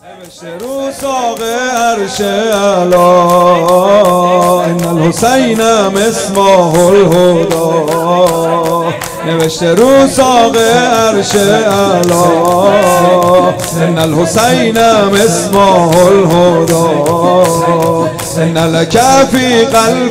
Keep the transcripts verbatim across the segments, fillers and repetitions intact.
نوشته رو ساق عرش اعلی ان الحسین مصباح الهدی. نوشته رو ساق عرش اعلی ان الحسین مصباح الهدی. ان لک فی قلب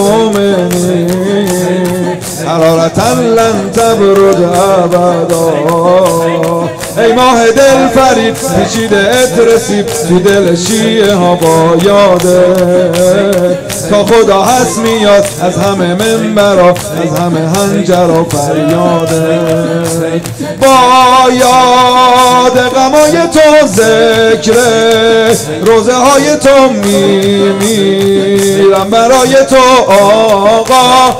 المؤمنین حرارة لن تبرد ابدا. ای ماه دل فرید پیچیده اترسید تو دل شیعه ها با یاده. تا خدا هست میاد از همه منبرا از همه هنجرا فریاده. با یاد غمای تو ذکره روزه های تو میمیرم برای تو آقا.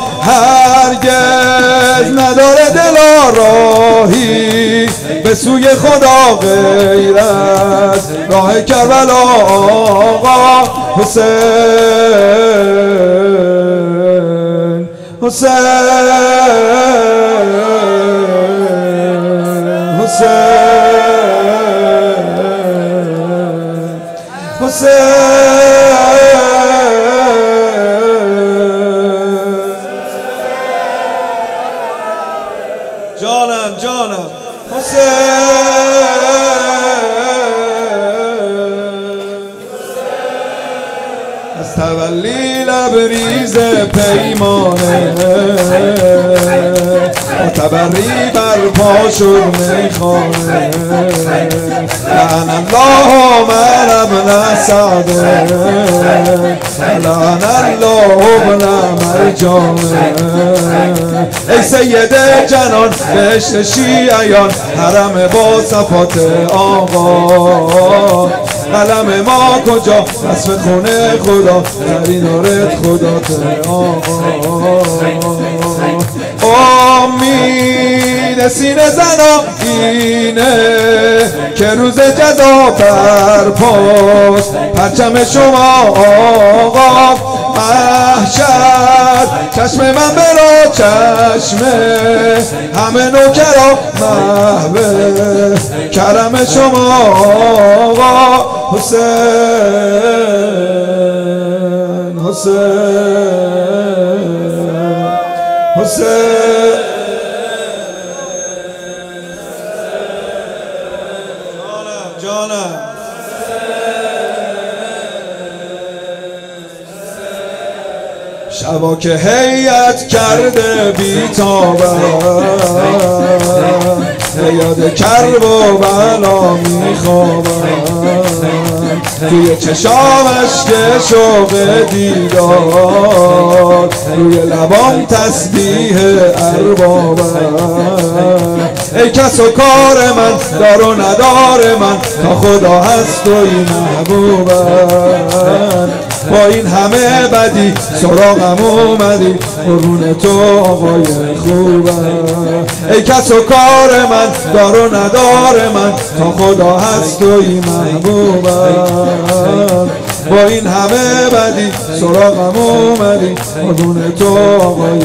هرگز نداره دل راهی به سوی خدا غیر از راه کربلا آقا. حسین حسین حسین حسین جانم جانم حسین از تولی لبریز پیمانه متبری برپا شد میخانه. لعن الله عمر ابن سعد لعن الله ابن مرجانه. ای سید جنان بهشت شیعیان حرم با صفات آقا. قلم ما کجا وصف خونه خدا در این آرد خدا ته آقا. امید سینه زنا اینه که روز جزا برپاست پرچم شما آقا. محشر چشم من برا چشم همه نوکرا محبه کرم شما آقا. حسین حسین حسین جانم جانم شبا که هیئت کرده بیتابم یاد کرب و بلا میخوابم. توی چشامش که شوق دیدار روی لبام تسبیح اربابم. ای کس و کار من دار و ندار من تا خدا هست و این محبوبم. با این همه بدی سراغم اومدی قربون تو آقای خوبم. ای کس و کار من دار و ندار من تا خدا هست و این محبوبم. با این همه بدی سراغم اومدی قربون تو آقای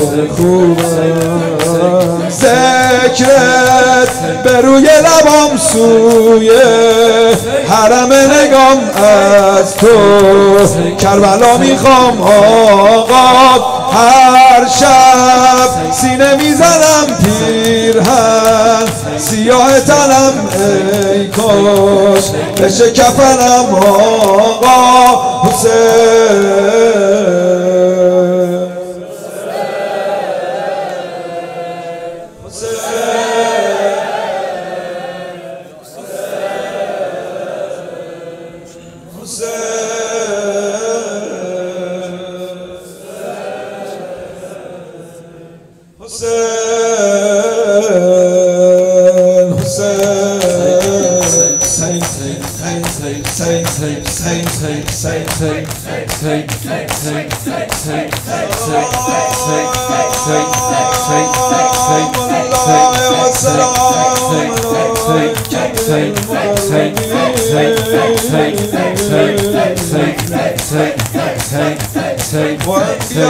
خوبم. ذکرت به روی لبام سوی حرم نگام از تو کربلا میخوام آقا. هر شب سینه میزنم پیرهن سیاه تنم ای کاش بشه کفنم آقا. حسین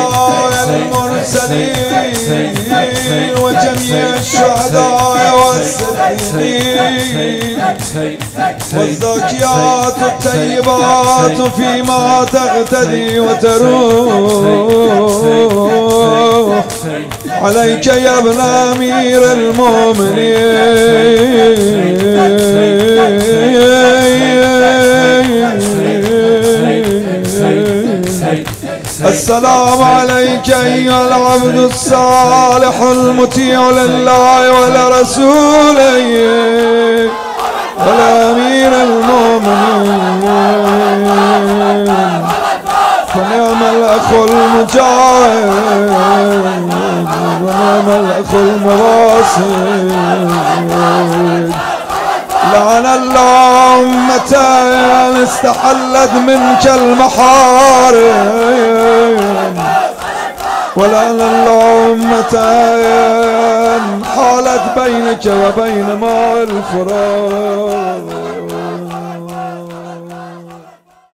والأنبياء المرسلين وجميع الشهداء والصديقين والزاكيات الطيبات فيما تغتدي وتروح عليك يا ابن أمير المؤمنين. السلام عليك أيها العبد الصالح المطيع لله ولرسوله والأمير المؤمنين. فنعم الأخ المجاهد ونعم الأخ المراسل. لعن الله أمتين استحلت منك المحارم، ولعن الله أمتين حالت بينك وبين ماء الفرات.